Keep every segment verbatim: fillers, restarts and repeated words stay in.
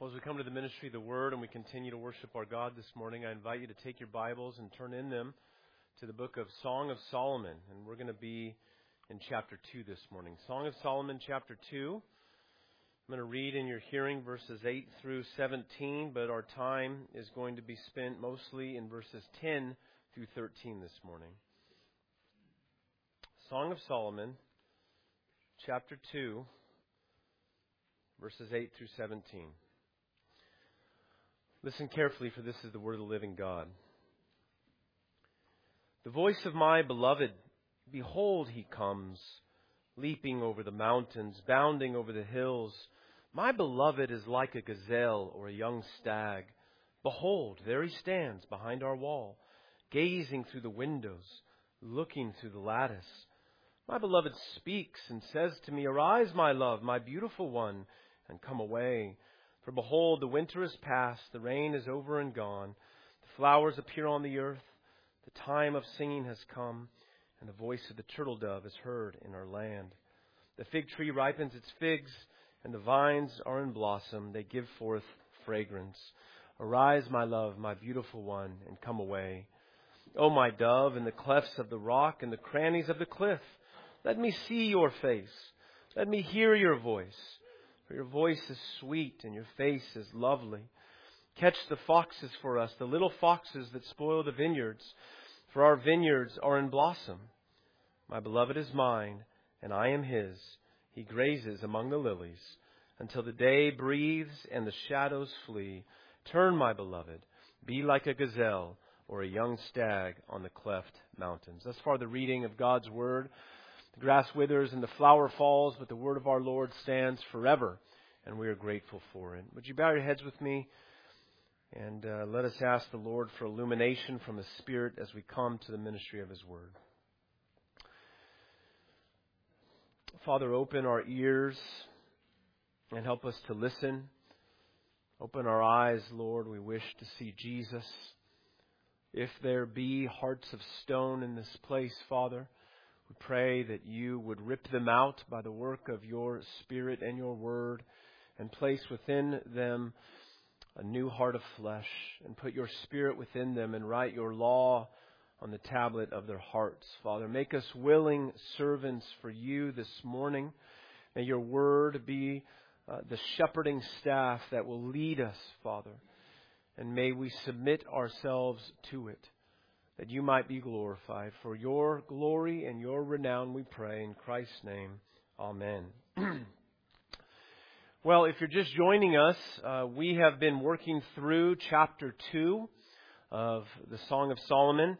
Well, as we come to the ministry of the Word and we continue to worship our God this morning, I invite you to take your Bibles and turn in them to the book of Song of Solomon. And we're going to be in chapter two this morning. Song of Solomon, chapter two. I'm going to read in your hearing verses eight through seventeen, but our time is going to be spent mostly in verses ten through thirteen this morning. Song of Solomon, chapter two, verses eight through seventeen. Listen carefully, for this is the word of the living God. The voice of my beloved, behold, he comes, leaping over the mountains, bounding over the hills. My beloved is like a gazelle or a young stag. Behold, there he stands behind our wall, gazing through the windows, looking through the lattice. My beloved speaks and says to me, Arise, my love, my beautiful one, and come away. For behold, the winter is past, the rain is over and gone. The flowers appear on the earth. The time of singing has come, and the voice of the turtle dove is heard in our land. The fig tree ripens its figs, and the vines are in blossom. They give forth fragrance. Arise, my love, my beautiful one, and come away. O my dove, in the clefts of the rock and the crannies of the cliff, let me see your face. Let me hear your voice. For your voice is sweet and your face is lovely. Catch the foxes for us, the little foxes that spoil the vineyards, for our vineyards are in blossom. My beloved is mine, and I am his. He grazes among the lilies, until the day breathes and the shadows flee. Turn, my beloved, be like a gazelle or a young stag on the cleft mountains. Thus far the reading of God's word. The grass withers and the flower falls, but the word of our Lord stands forever, and we are grateful for it. Would you bow your heads with me, and uh, let us ask the Lord for illumination from His Spirit as we come to the ministry of His word. Father, open our ears and help us to listen. Open our eyes, Lord. We wish to see Jesus. If there be hearts of stone in this place, Father, we pray that you would rip them out by the work of your Spirit and your word, and place within them a new heart of flesh, and put your Spirit within them and write your law on the tablet of their hearts. Father, make us willing servants for you this morning. May your word be uh, the shepherding staff that will lead us, Father, and may we submit ourselves to it, that you might be glorified. For your glory and your renown we pray in Christ's name. Amen. Well, if you're just joining us, uh, we have been working through chapter two of the Song of Solomon.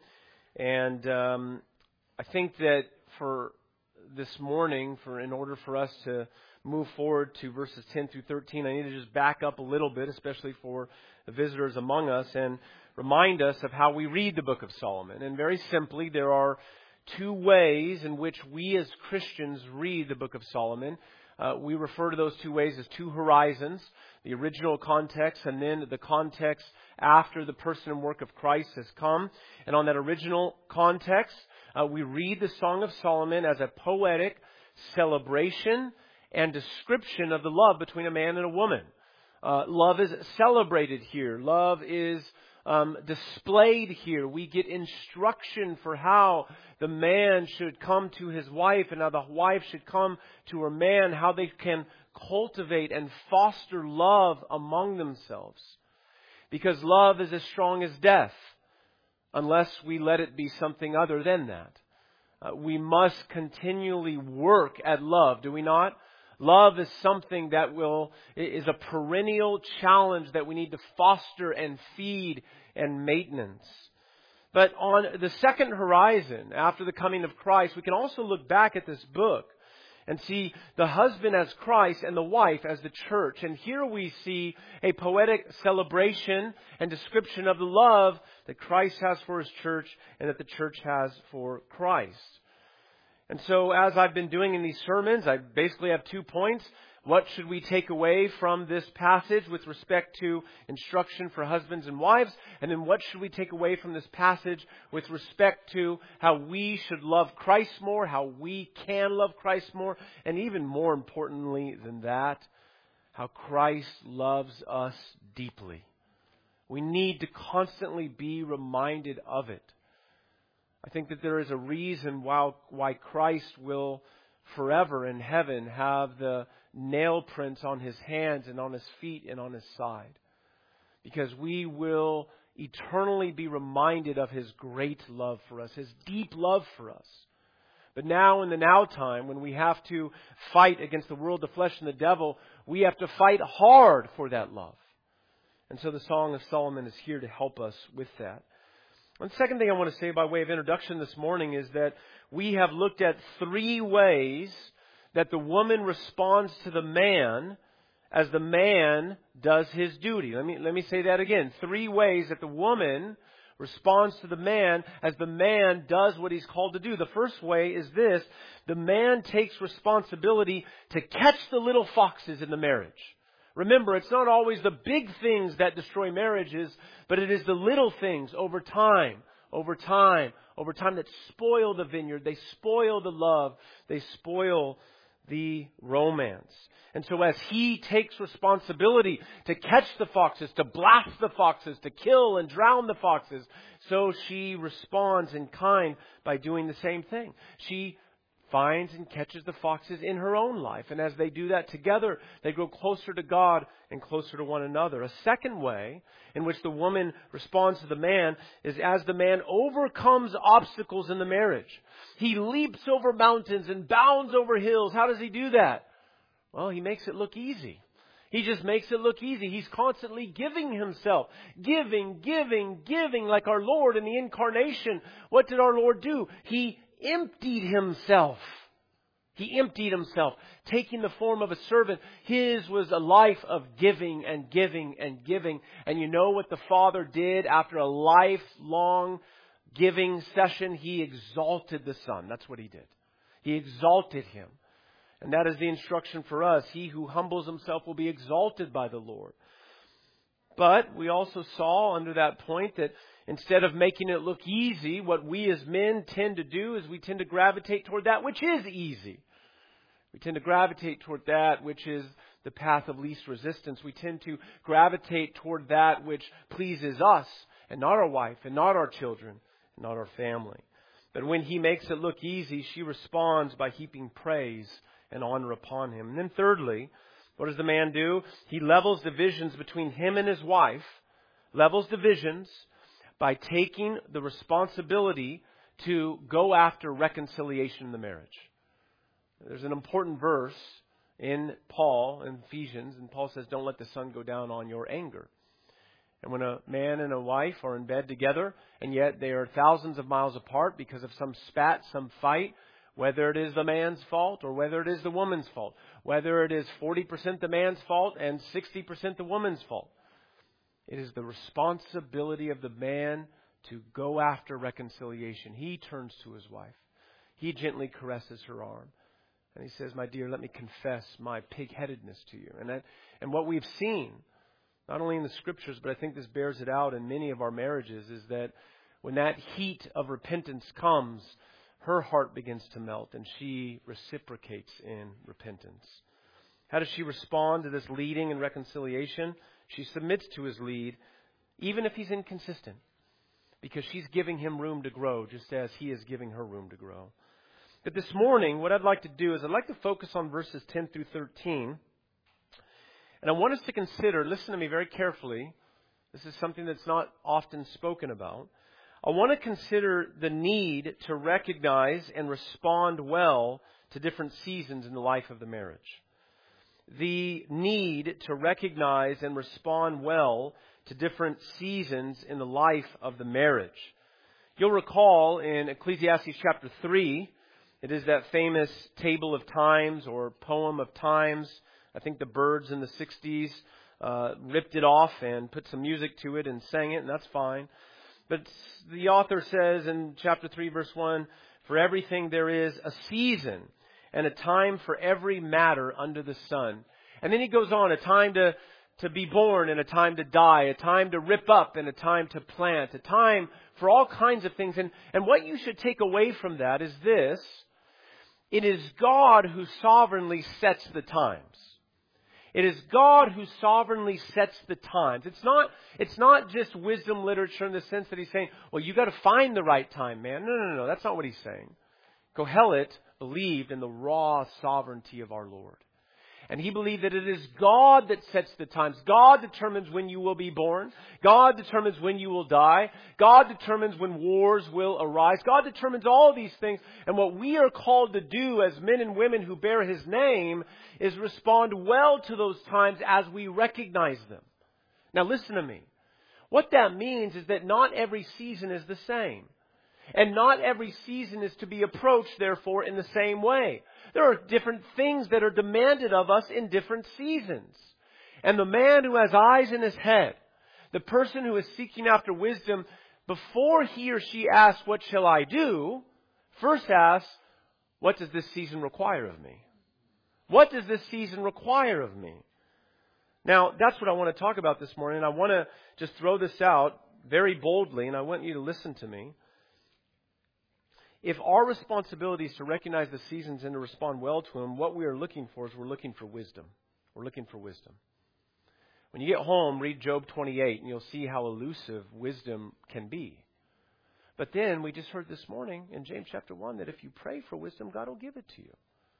And um, I think that for this morning, for in order for us to move forward to verses ten through thirteen, I need to just back up a little bit, especially for the visitors among us, and remind us of how we read the book of Solomon. And very simply, there are two ways in which we as Christians read the book of Solomon. Uh, we refer to those two ways as two horizons, the original context and then the context after the person and work of Christ has come. And on that original context, uh, we read the Song of Solomon as a poetic celebration and description of the love between a man and a woman. Uh, love is celebrated here. Love is um, displayed here. We get instruction for how the man should come to his wife and how the wife should come to her man, how they can cultivate and foster love among themselves. Because love is as strong as death, unless we let it be something other than that. Uh, we must continually work at love, do we not? Love is something that will is a perennial challenge that we need to foster and feed and maintenance. But on the second horizon, after the coming of Christ, we can also look back at this book and see the husband as Christ and the wife as the church. And here we see a poetic celebration and description of the love that Christ has for His church and that the church has for Christ. And so as I've been doing in these sermons, I basically have two points. What should we take away from this passage with respect to instruction for husbands and wives? And then what should we take away from this passage with respect to how we should love Christ more, how we can love Christ more, and even more importantly than that, how Christ loves us deeply. We need to constantly be reminded of it. I think that there is a reason why, why Christ will forever in heaven have the nail prints on His hands and on His feet and on His side. Because we will eternally be reminded of His great love for us, His deep love for us. But now in the now time, when we have to fight against the world, the flesh, and the devil, we have to fight hard for that love. And so the Song of Solomon is here to help us with that. And the second thing I want to say by way of introduction this morning is that we have looked at three ways that the woman responds to the man as the man does his duty. Let me, let me say that again. Three ways that the woman responds to the man as the man does what he's called to do. The first way is this: the man takes responsibility to catch the little foxes in the marriage. Remember, it's not always the big things that destroy marriages, but it is the little things over time, over time, over time that spoil the vineyard. They spoil the love. They spoil the romance. And so as he takes responsibility to catch the foxes, to blast the foxes, to kill and drown the foxes, so she responds in kind by doing the same thing. She finds and catches the foxes in her own life. And as they do that together, they grow closer to God and closer to one another. A second way in which the woman responds to the man is as the man overcomes obstacles in the marriage. He leaps over mountains and bounds over hills. How does he do that? Well, he makes it look easy. He just makes it look easy. He's constantly giving himself. Giving, giving, giving, like our Lord in the incarnation. What did our Lord do? He emptied Himself. He emptied Himself, taking the form of a servant. His was a life of giving and giving and giving. And you know what the Father did after a lifelong giving session? He exalted the Son. That's what He did. He exalted Him. And that is the instruction for us. He who humbles himself will be exalted by the Lord. But we also saw under that point that instead of making it look easy, what we as men tend to do is we tend to gravitate toward that which is easy. We tend to gravitate toward that which is the path of least resistance. We tend to gravitate toward that which pleases us and not our wife and not our children and not our family. But when He makes it look easy, she responds by heaping praise and honor upon him. And then thirdly, what does the man do? He levels divisions between him and his wife, levels divisions by taking the responsibility to go after reconciliation in the marriage. There's an important verse in Paul, in Ephesians, and Paul says, don't let the sun go down on your anger. And when a man and a wife are in bed together, and yet they are thousands of miles apart because of some spat, some fight, whether it is the man's fault or whether it is the woman's fault, whether it is forty percent the man's fault and sixty percent the woman's fault, it is the responsibility of the man to go after reconciliation. He turns to his wife. He gently caresses her arm. And he says, my dear, let me confess my pig-headedness to you. And that, and what we've seen, not only in the Scriptures, but I think this bears it out in many of our marriages, is that when that heat of repentance comes, her heart begins to melt and she reciprocates in repentance. How does she respond to this leading and reconciliation? She submits to his lead, even if he's inconsistent, because she's giving him room to grow, just as he is giving her room to grow. But this morning, what I'd like to do is I'd like to focus on verses ten through thirteen. And I want us to consider, listen to me very carefully. This is something that's not often spoken about. I want to consider the need to recognize and respond well to different seasons in the life of the marriage. The need to recognize and respond well to different seasons in the life of the marriage. You'll recall in Ecclesiastes chapter three, it is that famous table of times or poem of times. I think the Byrds in the sixties uh, ripped it off and put some music to it and sang it, and that's fine. But the author says in chapter three, verse one, for everything there is a season and a time for every matter under the sun. And then he goes on, a time to, to be born and a time to die, a time to rip up and a time to plant, a time for all kinds of things. And, and what you should take away from that is this: it is God who sovereignly sets the times. It is God who sovereignly sets the times. It's not, it's not just wisdom literature in the sense that he's saying, well, you got to find the right time, man. No, no, no. That's not what he's saying. Kohelet believed in the raw sovereignty of our Lord. And he believed that it is God that sets the times. God determines when you will be born. God determines when you will die. God determines when wars will arise. God determines all these things. And what we are called to do as men and women who bear his name is respond well to those times as we recognize them. Now listen to me. What that means is that not every season is the same. And not every season is to be approached, therefore, in the same way. There are different things that are demanded of us in different seasons. And the man who has eyes in his head, the person who is seeking after wisdom, before he or she asks, what shall I do? First asks, what does this season require of me? What does this season require of me? Now, that's what I want to talk about this morning. I want to just throw this out very boldly, and I want you to listen to me. If our responsibility is to recognize the seasons and to respond well to them, what we are looking for is we're looking for wisdom. We're looking for wisdom. When you get home, read Job twenty-eight, and you'll see how elusive wisdom can be. But then we just heard this morning in James chapter one that if you pray for wisdom, God will give it to you.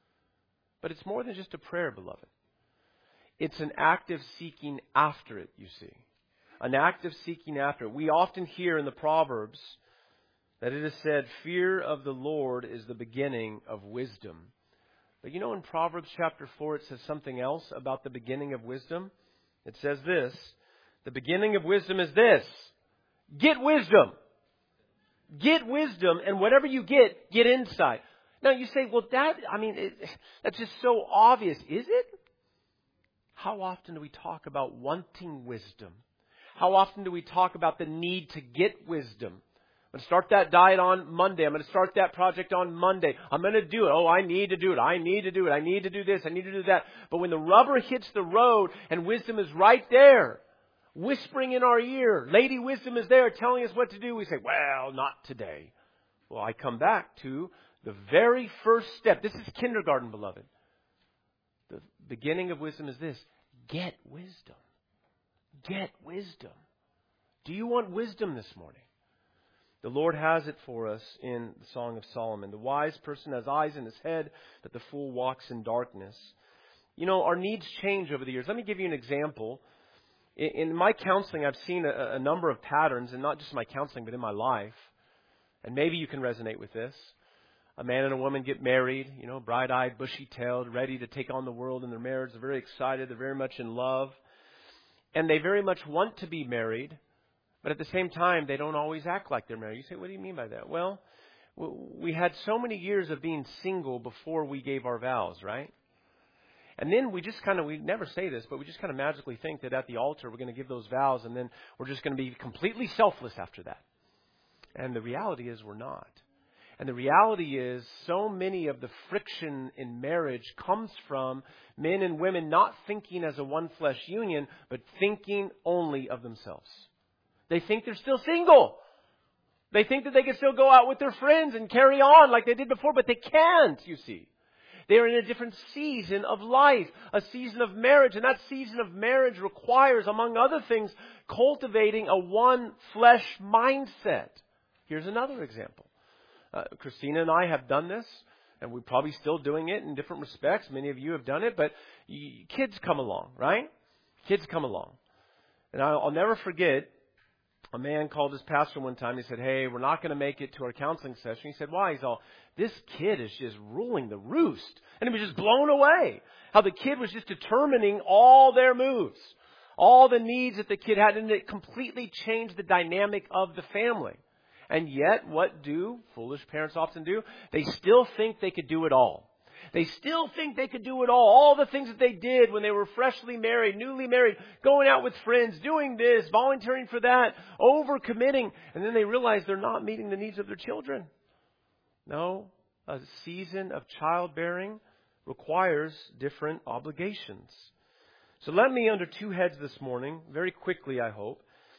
But it's more than just a prayer, beloved. It's an active seeking after it, you see. An active seeking after it. We often hear in the Proverbs that it is said, fear of the Lord is the beginning of wisdom. But you know, in Proverbs chapter four, it says something else about the beginning of wisdom. It says this, the beginning of wisdom is this, get wisdom. Get wisdom, and whatever you get, get insight. Now you say, well, that, I mean, it, that's just so obvious. Is it? How often do we talk about wanting wisdom? How often do we talk about the need to get wisdom? I'm going to start that diet on Monday. I'm going to start that project on Monday. I'm going to do it. Oh, I need to do it. I need to do it. I need to do this. I need to do that. But when the rubber hits the road and wisdom is right there, whispering in our ear, Lady Wisdom is there telling us what to do, we say, well, not today. Well, I come back to the very first step. This is kindergarten, beloved. The beginning of wisdom is this. Get wisdom. Get wisdom. Do you want wisdom this morning? The Lord has it for us in the Song of Solomon. The wise person has eyes in his head, but the fool walks in darkness. You know, our needs change over the years. Let me give you an example. In my counseling, I've seen a, a number of patterns, and not just my counseling, but in my life. And maybe you can resonate with this. A man and a woman get married, you know, bright-eyed, bushy-tailed, ready to take on the world in their marriage. They're very excited. They're very much in love. And they very much want to be married. But at the same time, they don't always act like they're married. You say, what do you mean by that? Well, we had so many years of being single before we gave our vows, right? And then we just kind of, we never say this, but we just kind of magically think that at the altar we're going to give those vows and then we're just going to be completely selfless after that. And the reality is we're not. And the reality is so many of the friction in marriage comes from men and women not thinking as a one flesh union, but thinking only of themselves. They think they're still single. They think that they can still go out with their friends and carry on like they did before, but they can't, you see. They're in a different season of life, a season of marriage. And that season of marriage requires, among other things, cultivating a one flesh mindset. Here's another example. Uh, Christina and I have done this, and we're probably still doing it in different respects. Many of you have done it, but you, kids come along, right? Kids come along. And I'll, I'll never forget, a man called his pastor one time. He said, hey, we're not going to make it to our counseling session. He said, why? He's all, this kid is just ruling the roost. And he was just blown away. How the kid was just determining all their moves, all the needs that the kid had, and it completely changed the dynamic of the family. And yet, what do foolish parents often do? They still think they could do it all. They still think they could do it all. All the things that they did when they were freshly married, newly married, going out with friends, doing this, volunteering for that, overcommitting. And then they realize they're not meeting the needs of their children. No, a season of childbearing requires different obligations. So let me, under two heads this morning, very quickly, I hope,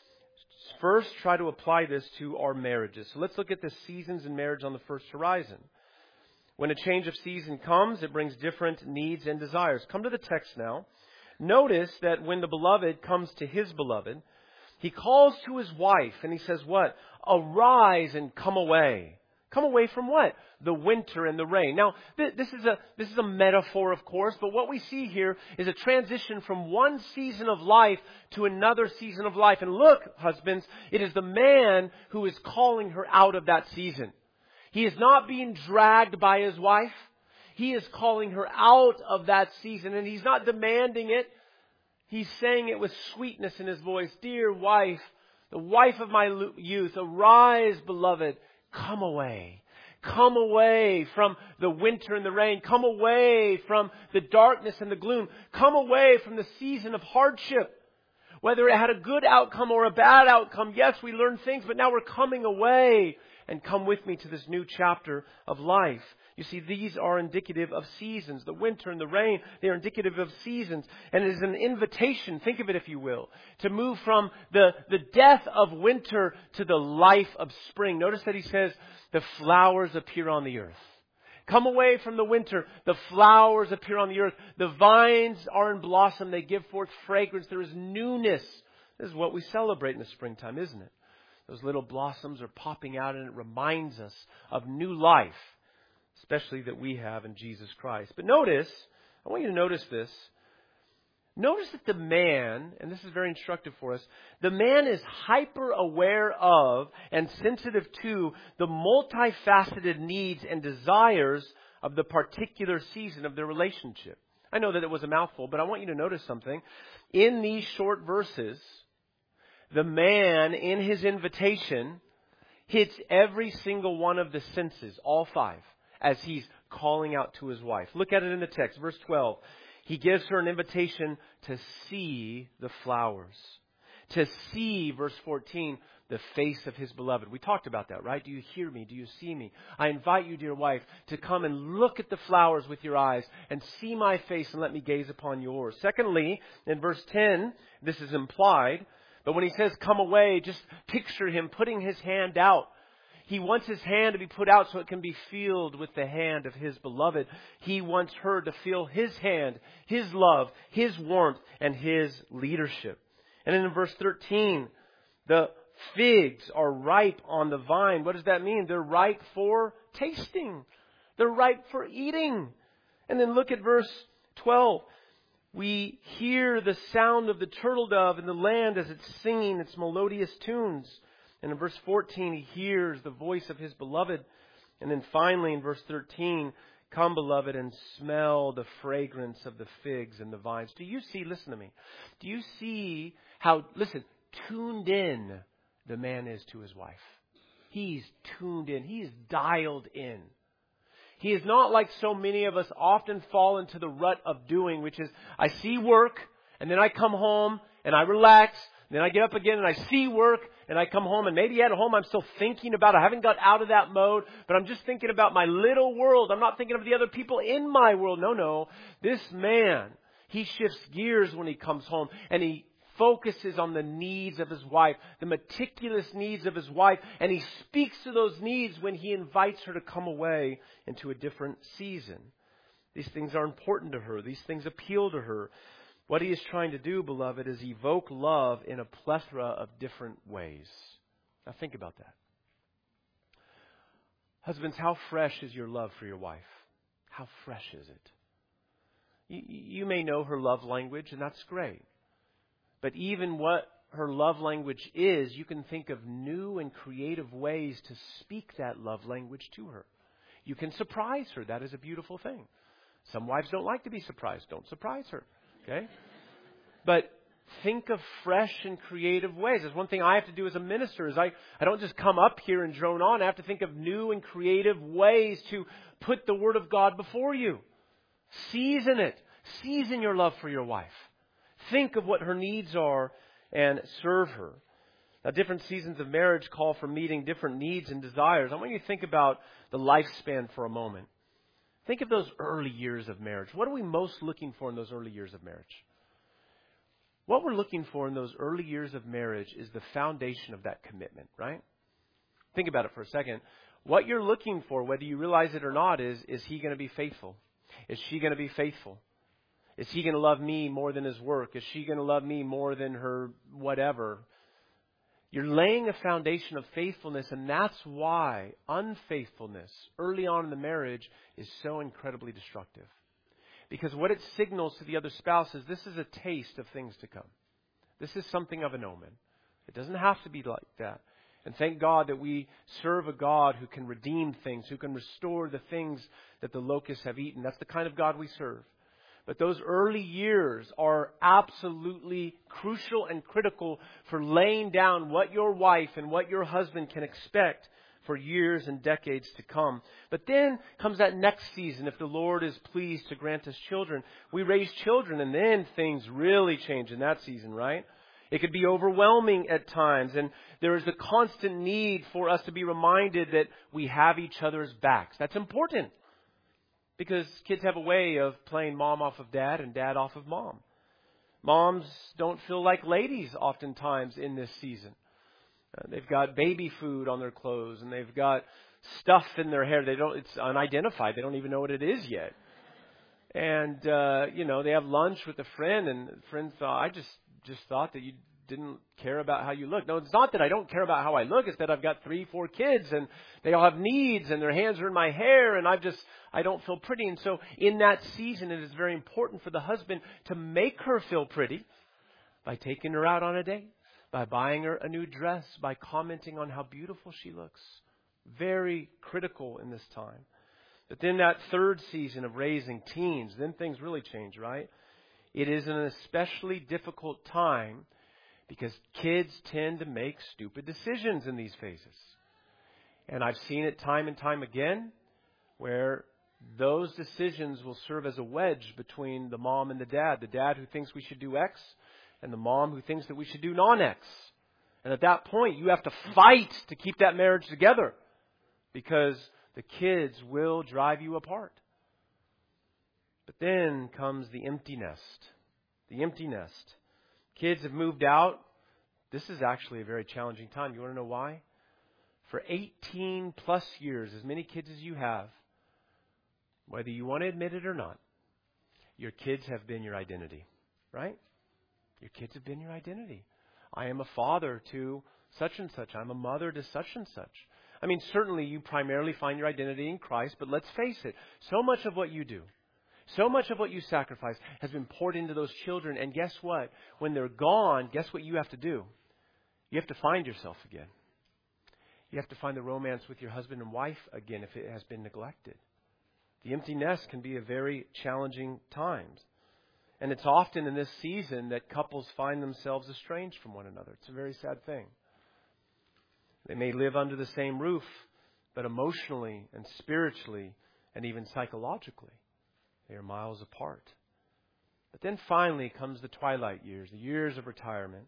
first try to apply this to our marriages. So let's look at the seasons in marriage on the first horizon. When a change of season comes, it brings different needs and desires. Come to the text now. Notice that when the beloved comes to his beloved, he calls to his wife and he says what? Arise and come away. Come away from what? The winter and the rain. Now, th- this is a this is a metaphor, of course, but what we see here is a transition from one season of life to another season of life. And look, husbands, it is the man who is calling her out of that season. He is not being dragged by his wife. He is calling her out of that season, and he's not demanding it. He's saying it with sweetness in his voice. Dear wife, the wife of my youth, arise, beloved. Come away. Come away from the winter and the rain. Come away from the darkness and the gloom. Come away from the season of hardship. Whether it had a good outcome or a bad outcome, yes, we learned things, but now we're coming away. And come with me to this new chapter of life. You see, these are indicative of seasons. The winter and the rain, they are indicative of seasons. And it is an invitation, think of it if you will, to move from the, the death of winter to the life of spring. Notice that he says, the flowers appear on the earth. Come away from the winter. The flowers appear on the earth. The vines are in blossom. They give forth fragrance. There is newness. This is what we celebrate in the springtime, isn't it? Those little blossoms are popping out, and it reminds us of new life, especially that we have in Jesus Christ. But notice, I want you to notice this. Notice that the man, and this is very instructive for us, the man is hyper aware of and sensitive to the multifaceted needs and desires of the particular season of their relationship. I know that it was a mouthful, but I want you to notice something. In these short verses, the man, in his invitation, hits every single one of the senses, all five, as he's calling out to his wife. Look at it in the text, verse twelve. He gives her an invitation to see the flowers. To see, verse fourteen, the face of his beloved. We talked about that, right? Do you hear me? Do you see me? I invite you, dear wife, to come and look at the flowers with your eyes and see my face and let me gaze upon yours. Secondly, in verse ten, this is implied, but when he says come away, just picture him putting his hand out. He wants his hand to be put out so it can be filled with the hand of his beloved. He wants her to feel his hand, his love, his warmth, and his leadership. And then in verse thirteen, the figs are ripe on the vine. What does that mean? They're ripe for tasting. They're ripe for eating. And then look at verse twelve. We hear the sound of the turtle dove in the land as it's singing its melodious tunes. And in verse fourteen, he hears the voice of his beloved. And then finally in verse thirteen, come, beloved, and smell the fragrance of the figs and the vines. Do you see, listen to me, do you see how, listen, tuned in the man is to his wife? He's tuned in. He's dialed in. He is not like so many of us often fall into the rut of doing, which is I see work and then I come home and I relax. Then I get up again and I see work and I come home, and maybe at home I'm still thinking about, I haven't got out of that mode, but I'm just thinking about my little world. I'm not thinking of the other people in my world. No, no. This man, he shifts gears when he comes home and he focuses on the needs of his wife, the meticulous needs of his wife, and he speaks to those needs when he invites her to come away into a different season. These things are important to her. These things appeal to her. What he is trying to do, beloved, is evoke love in a plethora of different ways. Now think about that. Husbands, how fresh is your love for your wife? How fresh is it? You, you may know her love language, and that's great. But even what her love language is, you can think of new and creative ways to speak that love language to her. You can surprise her. That is a beautiful thing. Some wives don't like to be surprised. Don't surprise her. Okay? But think of fresh and creative ways. That's one thing I have to do as a minister is I, I don't just come up here and drone on. I have to think of new and creative ways to put the Word of God before you. Season it. Season your love for your wife. Think of what her needs are and serve her. Now, different seasons of marriage call for meeting different needs and desires. I want you to think about the lifespan for a moment. Think of those early years of marriage. What are we most looking for in those early years of marriage? What we're looking for in those early years of marriage is the foundation of that commitment, right? Think about it for a second. What you're looking for, whether you realize it or not, is, is he going to be faithful? Is she going to be faithful? Is he going to love me more than his work? Is she going to love me more than her whatever? You're laying a foundation of faithfulness, and that's why unfaithfulness early on in the marriage is so incredibly destructive. Because what it signals to the other spouse is this is a taste of things to come. This is something of an omen. It doesn't have to be like that. And thank God that we serve a God who can redeem things, who can restore the things that the locusts have eaten. That's the kind of God we serve. But those early years are absolutely crucial and critical for laying down what your wife and what your husband can expect for years and decades to come. But then comes that next season, if the Lord is pleased to grant us children. We raise children, and then things really change in that season, right? It could be overwhelming at times, and there is a constant need for us to be reminded that we have each other's backs. That's important. Because kids have a way of playing mom off of dad and dad off of mom. Moms don't feel like ladies oftentimes in this season. Uh, they've got baby food on their clothes and they've got stuff in their hair. They don't. It's unidentified. They don't even know what it is yet. And uh, you know, they have lunch with a friend, and the friend thought, "I just just thought that you didn't care about how you look." No, it's not that I don't care about how I look. It's that I've got three, four kids, and they all have needs, and their hands are in my hair, and I've just I don't feel pretty. And so in that season, it is very important for the husband to make her feel pretty by taking her out on a date, by buying her a new dress, by commenting on how beautiful she looks. Very critical in this time. But then that third season of raising teens, then things really change, right? It is an especially difficult time because kids tend to make stupid decisions in these phases. And I've seen it time and time again where those decisions will serve as a wedge between the mom and the dad. The dad who thinks we should do X and the mom who thinks that we should do non-X. And at that point, you have to fight to keep that marriage together because the kids will drive you apart. But then comes the empty nest. The empty nest. Kids have moved out. This is actually a very challenging time. You want to know why? For eighteen plus years, as many kids as you have, whether you want to admit it or not, your kids have been your identity, right? Your kids have been your identity. I am a father to such and such. I'm a mother to such and such. I mean, certainly you primarily find your identity in Christ, but let's face it, so much of what you do, so much of what you sacrifice has been poured into those children. And guess what? When they're gone, guess what you have to do? You have to find yourself again. You have to find the romance with your husband and wife again if it has been neglected. The empty nest can be a very challenging time. And it's often in this season that couples find themselves estranged from one another. It's a very sad thing. They may live under the same roof, but emotionally and spiritually and even psychologically, they are miles apart. But then finally comes the twilight years, the years of retirement.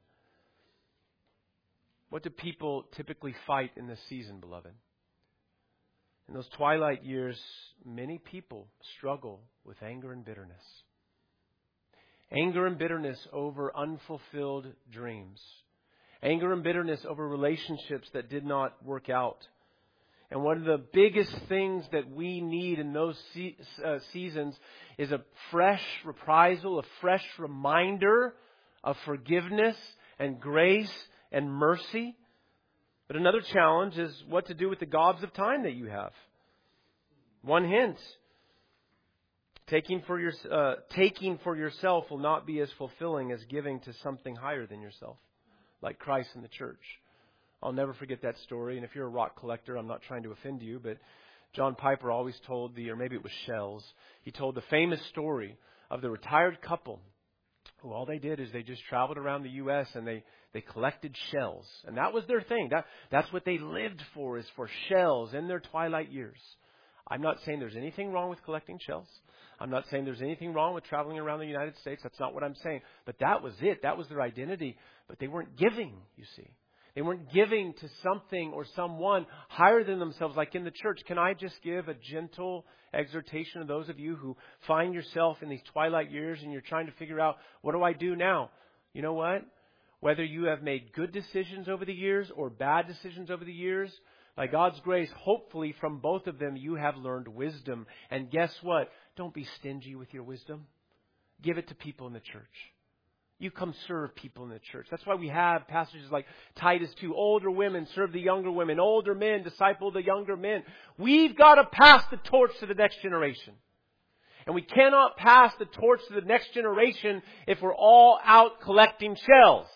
What do people typically fight in this season, beloved? In those twilight years, many people struggle with anger and bitterness. Anger and bitterness over unfulfilled dreams. Anger and bitterness over relationships that did not work out. And one of the biggest things that we need in those se- uh, seasons is a fresh reprisal, a fresh reminder of forgiveness and grace and mercy. But another challenge is what to do with the gobs of time that you have. One hint. Taking for, your, uh, taking for yourself will not be as fulfilling as giving to something higher than yourself, like Christ and the church. I'll never forget that story. And if you're a rock collector, I'm not trying to offend you, but John Piper always told the, or maybe it was Shells, he told the famous story of the retired couple who all they did is they just traveled around the U S and they, they collected shells. And that was their thing. That, that's what they lived for, is for shells in their twilight years. I'm not saying there's anything wrong with collecting shells. I'm not saying there's anything wrong with traveling around the United States. That's not what I'm saying. But that was it. That was their identity. But they weren't giving, you see. They weren't giving to something or someone higher than themselves, like in the church. Can I just give a gentle exhortation to those of you who find yourself in these twilight years and you're trying to figure out, what do I do now? You know what? Whether you have made good decisions over the years or bad decisions over the years, by God's grace, hopefully from both of them, you have learned wisdom. And guess what? Don't be stingy with your wisdom. Give it to people in the church. You come serve people in the church. That's why we have passages like Titus two. Older women serve the younger women. Older men disciple the younger men. We've got to pass the torch to the next generation. And we cannot pass the torch to the next generation if we're all out collecting shells.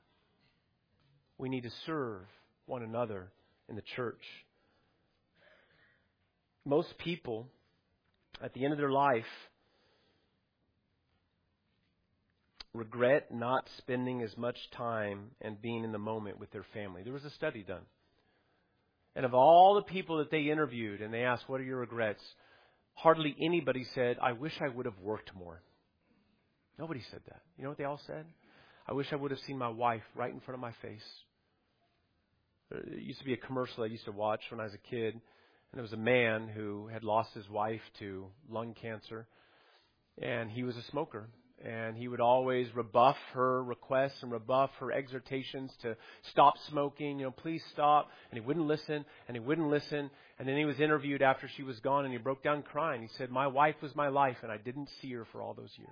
We need to serve one another in the church. Most people, at the end of their life, regret not spending as much time and being in the moment with their family. There was a study done. And of all the people that they interviewed and they asked, what are your regrets? Hardly anybody said, I wish I would have worked more. Nobody said that. You know what they all said? I wish I would have seen my wife right in front of my face. There used to be a commercial I used to watch when I was a kid. And there was a man who had lost his wife to lung cancer. And he was a smoker. And he would always rebuff her requests and rebuff her exhortations to stop smoking. You know, please stop. And he wouldn't listen. And he wouldn't listen. And then he was interviewed after she was gone. And he broke down crying. He said, my wife was my life. And I didn't see her for all those years.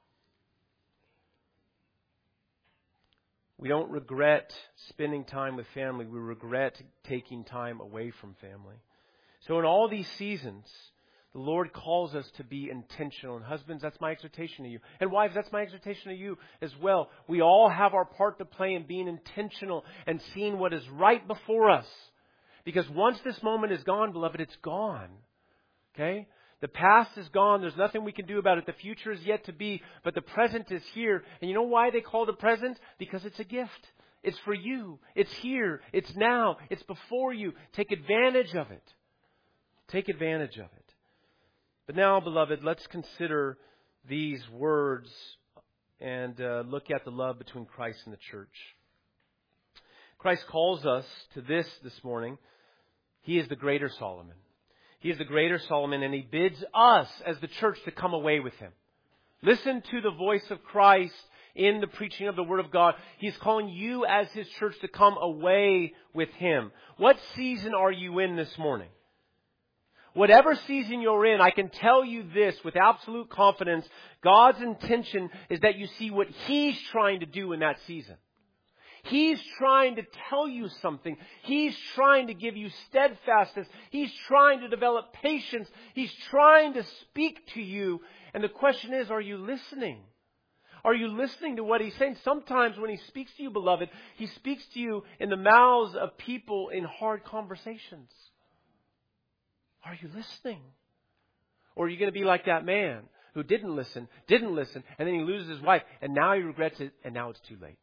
We don't regret spending time with family. We regret taking time away from family. So in all these seasons, the Lord calls us to be intentional. And husbands, that's my exhortation to you. And wives, that's my exhortation to you as well. We all have our part to play in being intentional and seeing what is right before us. Because once this moment is gone, beloved, it's gone. Okay? The past is gone. There's nothing we can do about it. The future is yet to be. But the present is here. And you know why they call the present? Because it's a gift. It's for you. It's here. It's now. It's before you. Take advantage of it. Take advantage of it. But now, beloved, let's consider these words and uh, look at the love between Christ and the church. Christ calls us to this this morning. He is the greater Solomon. He is the greater Solomon, and He bids us as the church to come away with Him. Listen to the voice of Christ in the preaching of the Word of God. He's calling you as His church to come away with Him. What season are you in this morning? Whatever season you're in, I can tell you this with absolute confidence. God's intention is that you see what He's trying to do in that season. He's trying to tell you something. He's trying to give you steadfastness. He's trying to develop patience. He's trying to speak to you. And the question is, are you listening? Are you listening to what He's saying? Sometimes when He speaks to you, beloved, He speaks to you in the mouths of people in hard conversations. Are you listening? Or are you going to be like that man who didn't listen, didn't listen, and then he loses his wife, and now he regrets it, and now it's too late?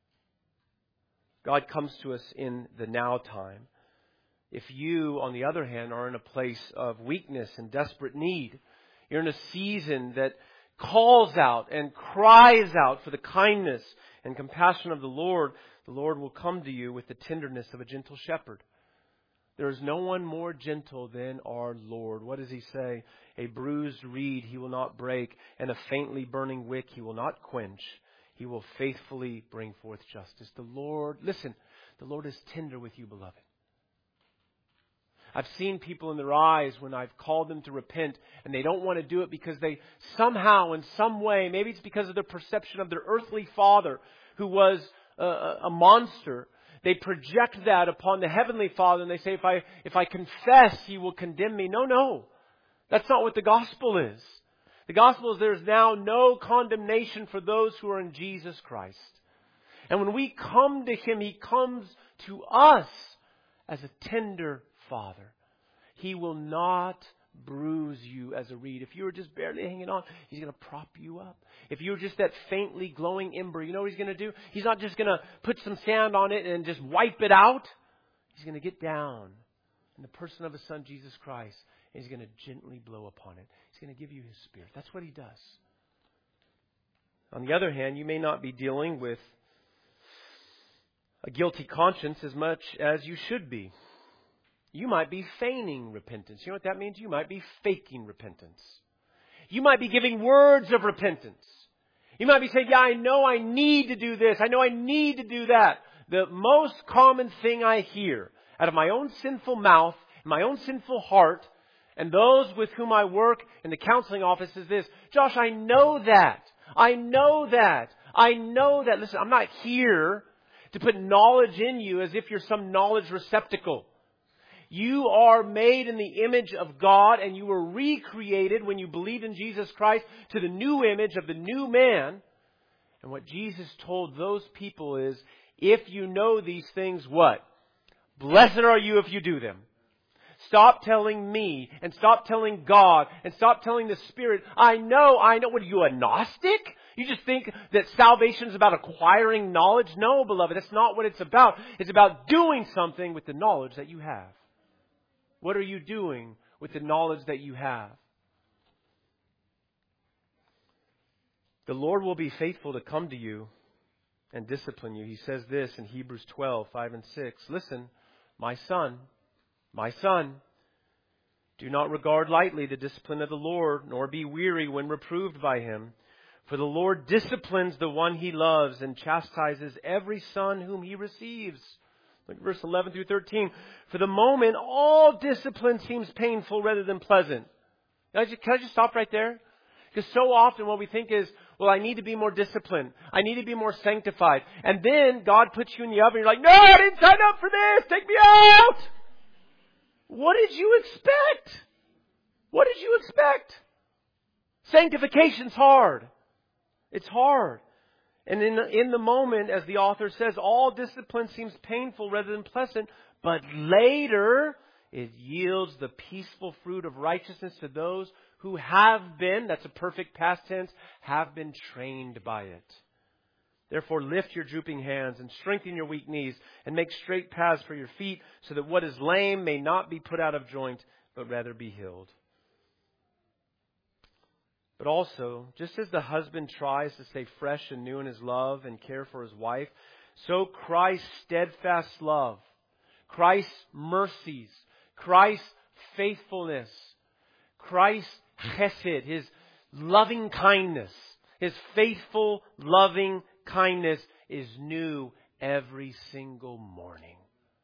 God comes to us in the now time. If you, on the other hand, are in a place of weakness and desperate need, you're in a season that calls out and cries out for the kindness and compassion of the Lord, the Lord will come to you with the tenderness of a gentle shepherd. There is no one more gentle than our Lord. What does He say? A bruised reed He will not break, and a faintly burning wick He will not quench. He will faithfully bring forth justice. The Lord, listen, the Lord is tender with you, beloved. I've seen people in their eyes when I've called them to repent, and they don't want to do it because they somehow, in some way, maybe it's because of their perception of their earthly father who was a, a monster. They project that upon the Heavenly Father, and they say, if I, if I confess, He will condemn me. No, no. That's not what the gospel is. The gospel is there's now no condemnation for those who are in Jesus Christ. And when we come to Him, He comes to us as a tender Father. He will not bruise you as a reed. If you were just barely hanging on, He's going to prop you up. If you're just that faintly glowing ember, you know what He's going to do? He's not just going to put some sand on it and just wipe it out. He's going to get down in the person of His Son, Jesus Christ, and He's going to gently blow upon it. He's going to give you His Spirit. That's what He does. On the other hand, you may not be dealing with a guilty conscience as much as you should be. You might be feigning repentance. You know what that means? You might be faking repentance. You might be giving words of repentance. You might be saying, yeah, I know I need to do this. I know I need to do that. The most common thing I hear out of my own sinful mouth, my own sinful heart, and those with whom I work in the counseling office is this: Josh, I know that. I know that. I know that. Listen, I'm not here to put knowledge in you as if you're some knowledge receptacle. You are made in the image of God, and you were recreated when you believed in Jesus Christ to the new image of the new man. And what Jesus told those people is, if you know these things, what? Blessed are you if you do them. Stop telling me and stop telling God and stop telling the Spirit, I know, I know. What are you, a Gnostic? You just think that salvation is about acquiring knowledge? No, beloved, that's not what it's about. It's about doing something with the knowledge that you have. What are you doing with the knowledge that you have? The Lord will be faithful to come to you and discipline you. He says this in Hebrews twelve, five and six. Listen, my son, my son, do not regard lightly the discipline of the Lord, nor be weary when reproved by Him. For the Lord disciplines the one He loves and chastises every son whom He receives. Look at verse eleven through thirteen. For the moment, all discipline seems painful rather than pleasant. Can I just, can I just stop right there? Because so often what we think is, well, I need to be more disciplined. I need to be more sanctified. And then God puts you in the oven. You're like, no, I didn't sign up for this. Take me out. What did you expect? What did you expect? Sanctification's hard. It's hard. And in the, in the moment, as the author says, all discipline seems painful rather than pleasant, but later it yields the peaceful fruit of righteousness to those who have been, that's a perfect past tense, have been trained by it. Therefore, lift your drooping hands and strengthen your weak knees and make straight paths for your feet so that what is lame may not be put out of joint, but rather be healed. But also, just as the husband tries to stay fresh and new in his love and care for his wife, so Christ's steadfast love, Christ's mercies, Christ's faithfulness, Christ's chesed, His loving kindness, His faithful loving kindness is new every single morning.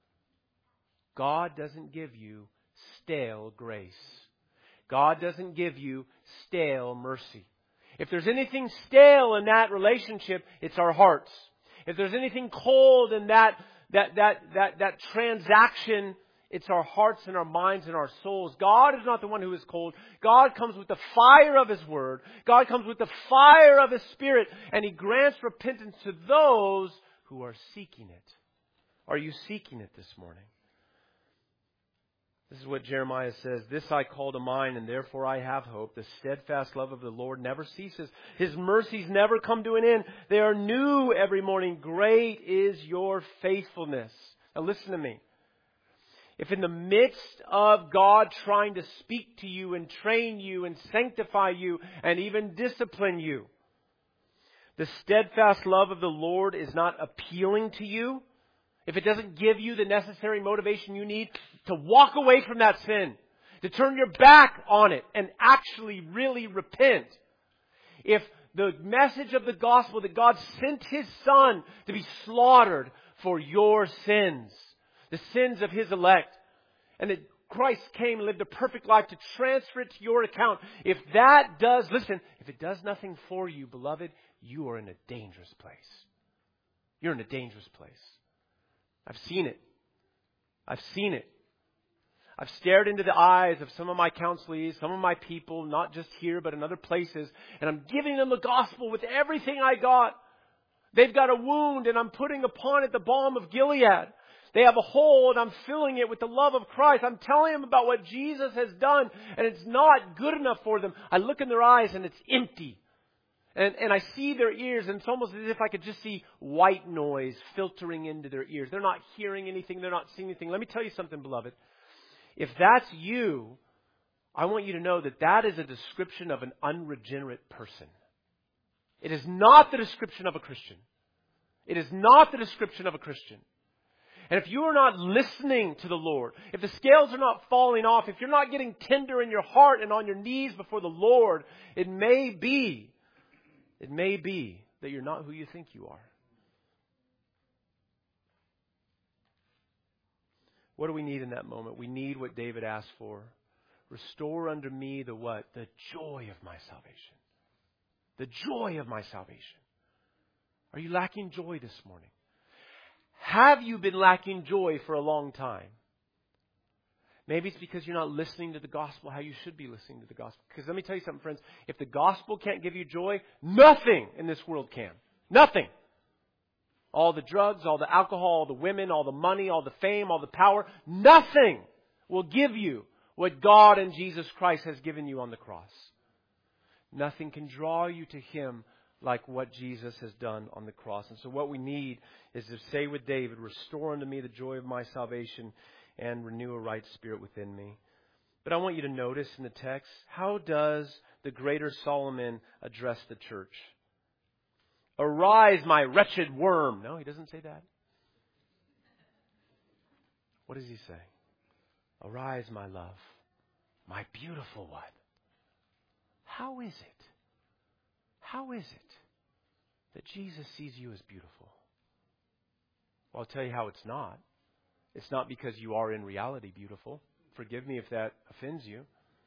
God doesn't give you stale grace. God doesn't give you stale mercy. If there's anything stale in that relationship, it's our hearts. If there's anything cold in that that that that that transaction, it's our hearts and our minds and our souls. God is not the one who is cold. God comes with the fire of His Word. God comes with the fire of His Spirit, and He grants repentance to those who are seeking it. Are you seeking it this morning? This is what Jeremiah says. This I call to mind, and therefore I have hope. The steadfast love of the Lord never ceases. His mercies never come to an end. They are new every morning. Great is your faithfulness. Now listen to me. If in the midst of God trying to speak to you and train you and sanctify you and even discipline you, the steadfast love of the Lord is not appealing to you, if it doesn't give you the necessary motivation you need to walk away from that sin, to turn your back on it and actually really repent, if the message of the gospel that God sent His Son to be slaughtered for your sins, the sins of His elect, and that Christ came and lived a perfect life to transfer it to your account, if that does, listen, if it does nothing for you, beloved, you are in a dangerous place. You're in a dangerous place. I've seen it. I've seen it. I've stared into the eyes of some of my counselees, some of my people, not just here, but in other places, and I'm giving them the gospel with everything I got. They've got a wound, and I'm putting upon it the balm of Gilead. They have a hole, and I'm filling it with the love of Christ. I'm telling them about what Jesus has done, and it's not good enough for them. I look in their eyes, and it's empty. And, and I see their ears, and it's almost as if I could just see white noise filtering into their ears. They're not hearing anything. They're not seeing anything. Let me tell you something, beloved. If that's you, I want you to know that that is a description of an unregenerate person. It is not the description of a Christian. It is not the description of a Christian. And if you are not listening to the Lord, if the scales are not falling off, if you're not getting tender in your heart and on your knees before the Lord, it may be It may be that you're not who you think you are. What do we need in that moment? We need what David asked for. Restore unto me the what? The joy of my salvation. The joy of my salvation. Are you lacking joy this morning? Have you been lacking joy for a long time? Maybe it's because you're not listening to the gospel how you should be listening to the gospel. Because let me tell you something, friends. If the gospel can't give you joy, nothing in this world can. Nothing. All the drugs, all the alcohol, all the women, all the money, all the fame, all the power, nothing will give you what God and Jesus Christ has given you on the cross. Nothing can draw you to Him like what Jesus has done on the cross. And so what we need is to say with David, restore unto me the joy of my salvation and renew a right spirit within me. But I want you to notice in the text, how does the greater Solomon address the church? Arise, my wretched worm. No, he doesn't say that. What does he say? Arise, my love, my beautiful one. How is it? How is it that Jesus sees you as beautiful? Well, I'll tell you how it's not. It's not because you are in reality beautiful. Forgive me if that offends you.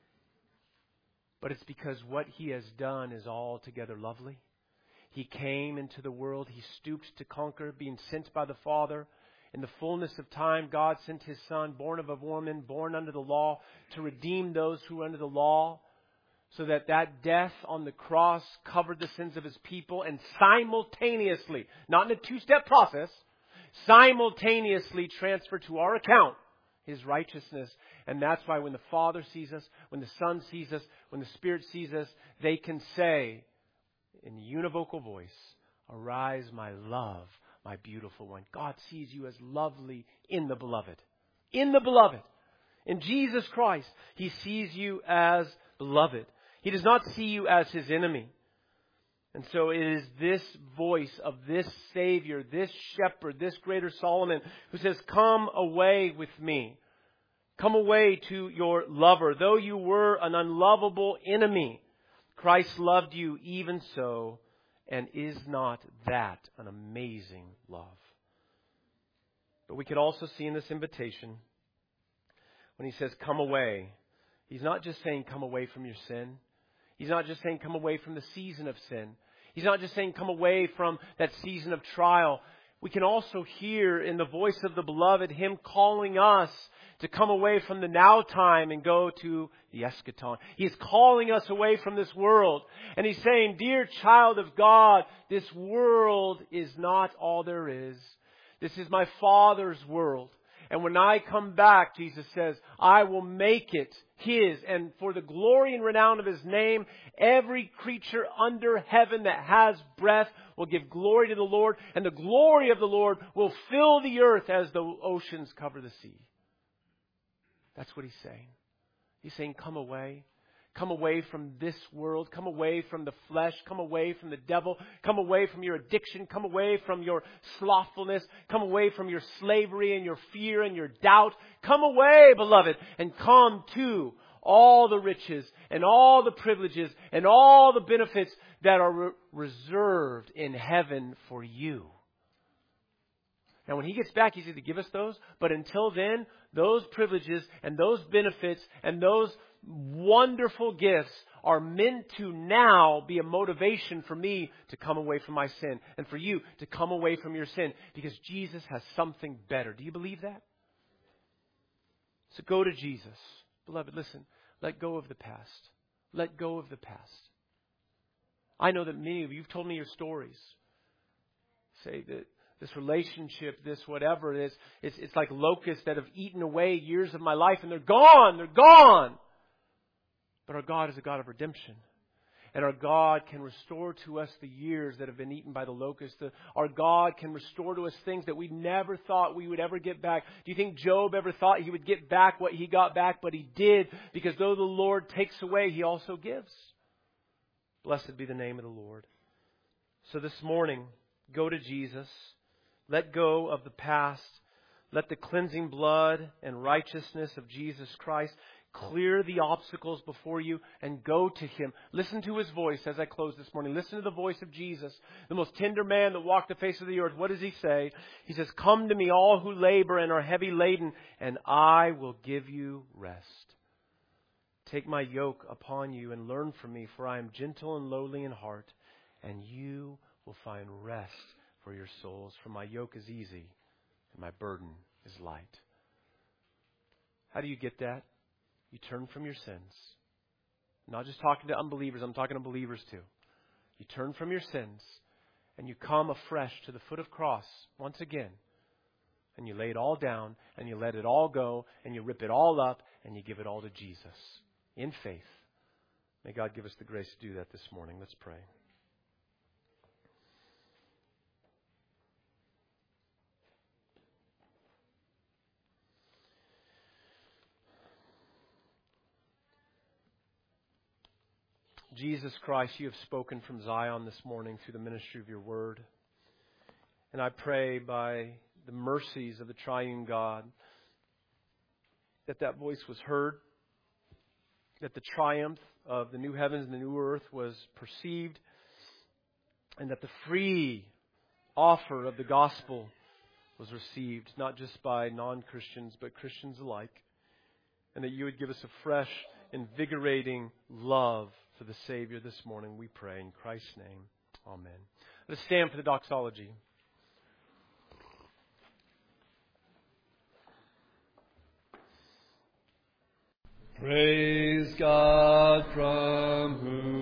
But it's because what He has done is altogether lovely. He came into the world. He stooped to conquer, being sent by the Father. In the fullness of time, God sent His Son, born of a woman, born under the law, to redeem those who were under the law, so that that death on the cross covered the sins of His people, and simultaneously, not in a two-step process, simultaneously transferred to our account His righteousness. And that's why when the Father sees us, when the Son sees us, when the Spirit sees us, they can say in univocal voice, arise, my love, my beautiful one. God sees you as lovely in the beloved. In the beloved. In Jesus Christ, He sees you as beloved. He does not see you as His enemy. And so it is this voice of this Savior, this Shepherd, this greater Solomon, who says, come away with me. Come away to your lover. Though you were an unlovable enemy, Christ loved you even so. And is not that an amazing love? But we could also see in this invitation, when He says, come away, He's not just saying, come away from your sin. He's not just saying, come away from the season of sin. He's not just saying, come away from that season of trial. We can also hear in the voice of the beloved Him calling us to come away from the now time and go to the eschaton. He is calling us away from this world. And He's saying, dear child of God, this world is not all there is. This is my Father's world. And when I come back, Jesus says, I will make it His. And for the glory and renown of His name, every creature under heaven that has breath will give glory to the Lord. And the glory of the Lord will fill the earth as the oceans cover the sea. That's what He's saying. He's saying, come away. Come away from this world. Come away from the flesh. Come away from the devil. Come away from your addiction. Come away from your slothfulness. Come away from your slavery and your fear and your doubt. Come away, beloved, and come to all the riches and all the privileges and all the benefits that are re- reserved in heaven for you. Now, when He gets back, He's going to give us those. But until then, those privileges and those benefits and those wonderful gifts are meant to now be a motivation for me to come away from my sin and for you to come away from your sin, because Jesus has something better. Do you believe that? So go to Jesus. Beloved, listen, let go of the past. Let go of the past. I know that many of you, you've told me your stories. Say that this relationship, this whatever it is, it's, it's like locusts that have eaten away years of my life, and they're gone. They're gone. But our God is a God of redemption. And our God can restore to us the years that have been eaten by the locusts. The, our God can restore to us things that we never thought we would ever get back. Do you think Job ever thought he would get back what he got back? But he did, because though the Lord takes away, He also gives. Blessed be the name of the Lord. So this morning, go to Jesus. Let go of the past. Let the cleansing blood and righteousness of Jesus Christ clear the obstacles before you and go to Him. Listen to His voice as I close this morning. Listen to the voice of Jesus, the most tender man that walked the face of the earth. What does He say? He says, come to me, all who labor and are heavy laden, and I will give you rest. Take my yoke upon you and learn from me, for I am gentle and lowly in heart, and you will find rest for your souls. For my yoke is easy and my burden is light. How do you get that? You turn from your sins. I'm not just talking to unbelievers, I'm talking to believers too. You turn from your sins and you come afresh to the foot of cross once again. And you lay it all down and you let it all go and you rip it all up and you give it all to Jesus in faith. May God give us the grace to do that this morning. Let's pray. Jesus Christ, you have spoken from Zion this morning through the ministry of your word. And I pray by the mercies of the triune God that that voice was heard, that the triumph of the new heavens and the new earth was perceived, and that the free offer of the gospel was received, not just by non-Christians, but Christians alike. And that you would give us a fresh, invigorating love for the Savior this morning, we pray in Christ's name. Amen. Let's stand for the doxology. Praise God from whom